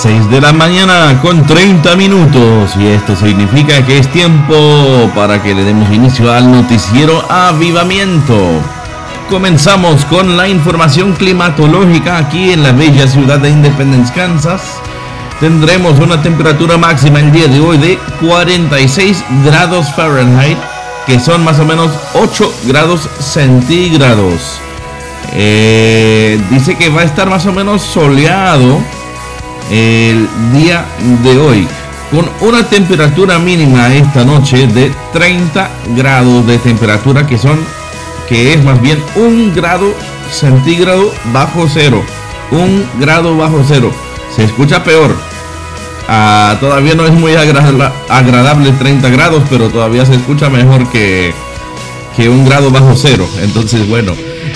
6 de la mañana con 30 minutos y esto significa que es tiempo para que le demos inicio al noticiero Avivamiento. Comenzamos con la información climatológica aquí en la bella ciudad de Independence, Kansas. Tendremos una temperatura máxima el día de hoy de 46 grados Fahrenheit, que son más o menos 8 grados centígrados. Dice que va a estar más o menos soleado el día de hoy, con una temperatura mínima esta noche de 30 grados de temperatura, que es más bien 1 grado centígrado bajo cero. 1 grado bajo cero. Se escucha peor. Todavía no es muy agradable 30 grados, pero todavía se escucha mejor que 1 grado bajo cero. Entonces, bueno,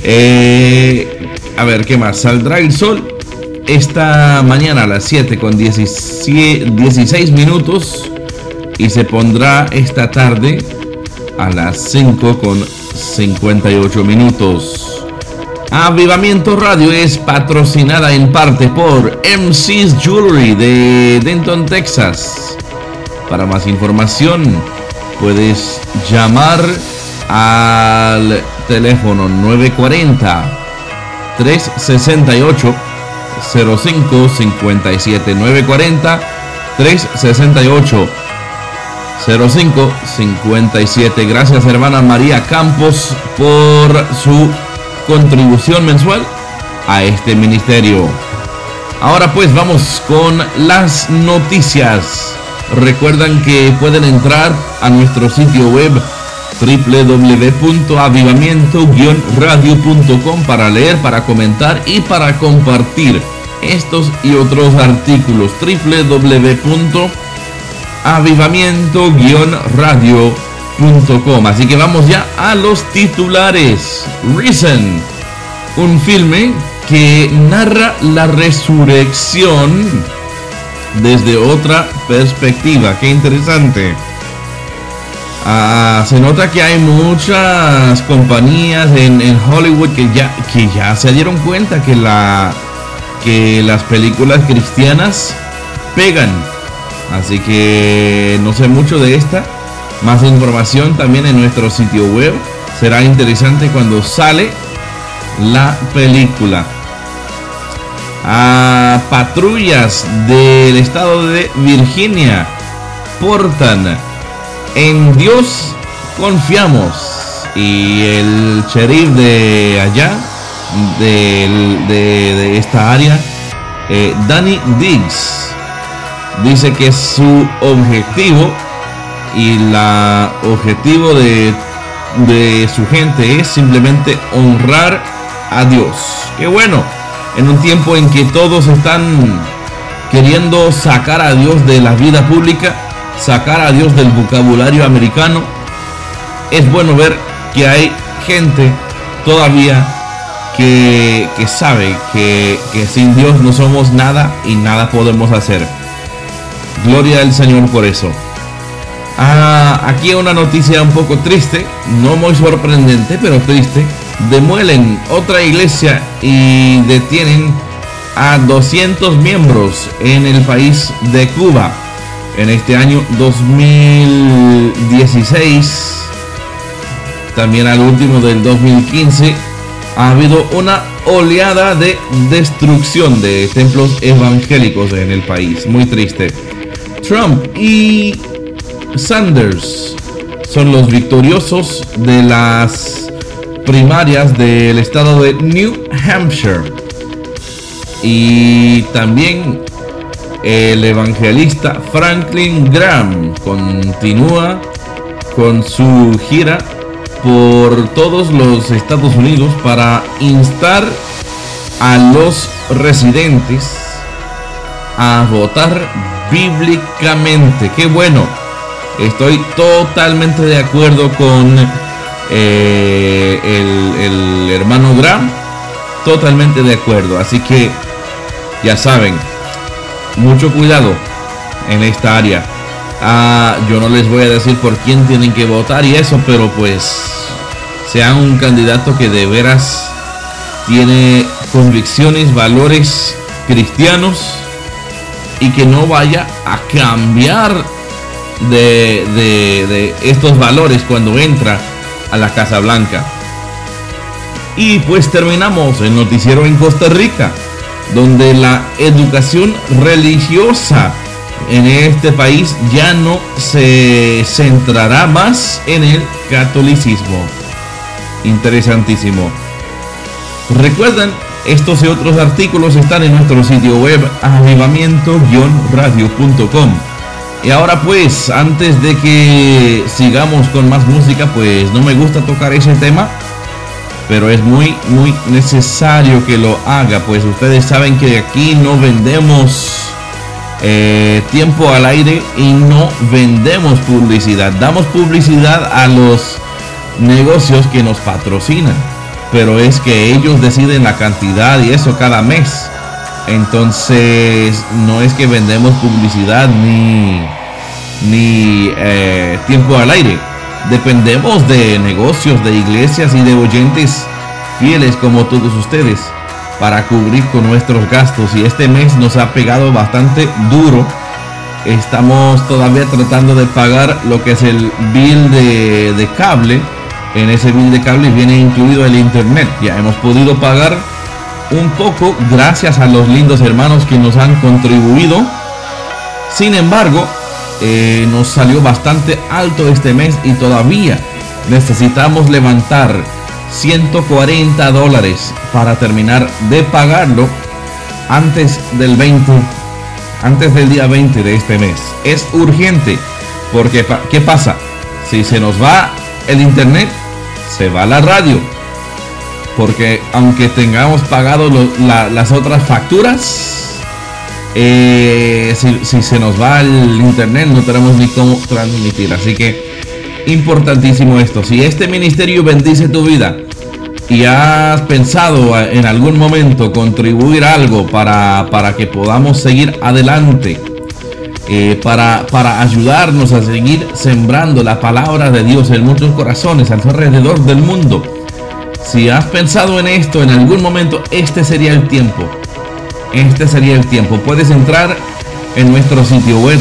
a ver, ¿qué más? Saldrá el sol esta mañana a las 7 con 16 minutos y se pondrá esta tarde a las 5 con 58 minutos. Avivamiento Radio es patrocinada en parte por MC's Jewelry de Denton, Texas. Para más información puedes llamar al teléfono 940 368 0557 940 368 0557. Gracias, hermana María Campos, por su contribución mensual a este ministerio. Ahora pues vamos con las noticias. Recuerdan que pueden entrar a nuestro sitio web www.avivamiento-radio.com para leer, para comentar y para compartir estos y otros artículos. www.avivamiento-radio.com. Así que vamos ya a los titulares. Risen, un filme que narra la resurrección desde otra perspectiva. Qué interesante. Se nota que hay muchas compañías en Hollywood que ya se dieron cuenta que las películas cristianas pegan. Así que no sé mucho de esta. Más información también en nuestro sitio web. Será interesante cuando sale la película. Patrullas del estado de Virginia portan "En Dios confiamos", y el sheriff de allá, de esta área, Danny Diggs, dice que su objetivo y el objetivo de su gente es simplemente honrar a Dios. Qué bueno, en un tiempo en que todos están queriendo sacar a Dios de la vida pública, sacar a Dios del vocabulario americano, es bueno ver que hay gente todavía que sabe que sin Dios no somos nada y nada podemos hacer. Gloria al Señor por eso. Aquí una noticia un poco triste, no muy sorprendente, pero triste. Demuelen otra iglesia y detienen a 200 miembros en el país de Cuba. En este año 2016, también al último del 2015, ha habido una oleada de destrucción de templos evangélicos en el país. Muy triste. Trump y Sanders son los victoriosos de las primarias del estado de New Hampshire. Y también el evangelista Franklin Graham continúa con su gira por todos los Estados Unidos para instar a los residentes a votar bíblicamente. Qué bueno. Estoy totalmente de acuerdo con el hermano Graham. Totalmente de acuerdo. Así que ya saben, mucho cuidado en esta área. Yo no les voy a decir por quién tienen que votar y eso, pero pues sea un candidato que de veras tiene convicciones, valores cristianos y que no vaya a cambiar de estos valores cuando entra a la Casa Blanca. Y pues terminamos el noticiero en Costa Rica, donde la educación religiosa en este país ya no se centrará más en el catolicismo. Interesantísimo. Recuerden, estos y otros artículos están en nuestro sitio web avivamiento-radio.com. Y ahora pues, antes de que sigamos con más música, pues no me gusta tocar ese tema, pero es muy necesario que lo haga, pues ustedes saben que aquí no vendemos tiempo al aire y no vendemos publicidad. Damos publicidad a los negocios que nos patrocinan, pero es que ellos deciden la cantidad y eso cada mes. Entonces no es que vendemos publicidad ni tiempo al aire. Dependemos de negocios, de iglesias y de oyentes fieles como todos ustedes para cubrir con nuestros gastos, y este mes nos ha pegado bastante duro. Estamos todavía tratando de pagar lo que es el bill de cable. En ese bill de cable viene incluido el internet. Ya hemos podido pagar un poco gracias a los lindos hermanos que nos han contribuido. Sin embargo, nos salió bastante alto este mes y todavía necesitamos levantar $140 para terminar de pagarlo antes del día 20 de este mes. Es urgente porque ¿qué pasa? Si se nos va el internet, se va la radio, porque aunque tengamos pagado las otras facturas, si se nos va el internet no tenemos ni cómo transmitir. Así que importantísimo esto. Si este ministerio bendice tu vida y has pensado en algún momento contribuir algo para que podamos seguir adelante, para ayudarnos a seguir sembrando la palabra de Dios en muchos corazones alrededor del mundo, si has pensado en esto en algún momento, este sería el tiempo. Puedes entrar en nuestro sitio web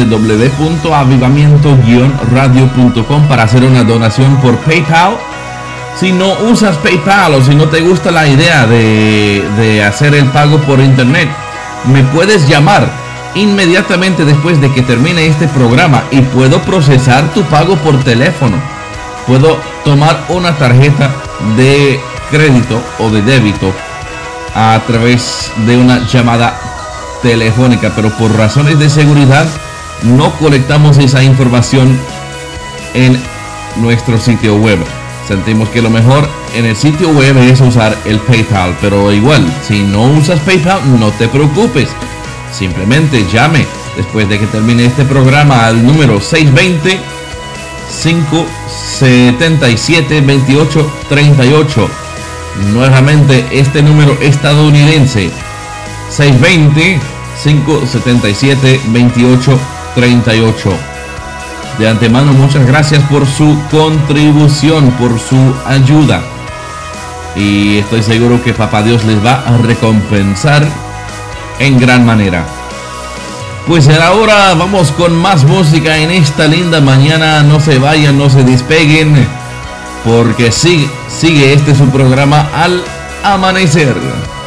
www.avivamiento-radio.com para hacer una donación por PayPal. Si no usas PayPal o si no te gusta la idea de hacer el pago por internet, me puedes llamar inmediatamente después de que termine este programa y puedo procesar tu pago por teléfono. Puedo tomar una tarjeta de crédito o de débito a través de una llamada telefónica, pero por razones de seguridad no colectamos esa información en nuestro sitio web. Sentimos que lo mejor en el sitio web es usar el PayPal, pero igual, si no usas PayPal, no te preocupes. Simplemente llame después de que termine este programa al número 620-577-2838. Nuevamente este número estadounidense, 620-577-2838. De antemano, muchas gracias por su contribución, por su ayuda. Y estoy seguro que Papá Dios les va a recompensar en gran manera. Pues ahora vamos con más música en esta linda mañana. No se vayan, no se despeguen, porque sigue este su programa Al Amanecer.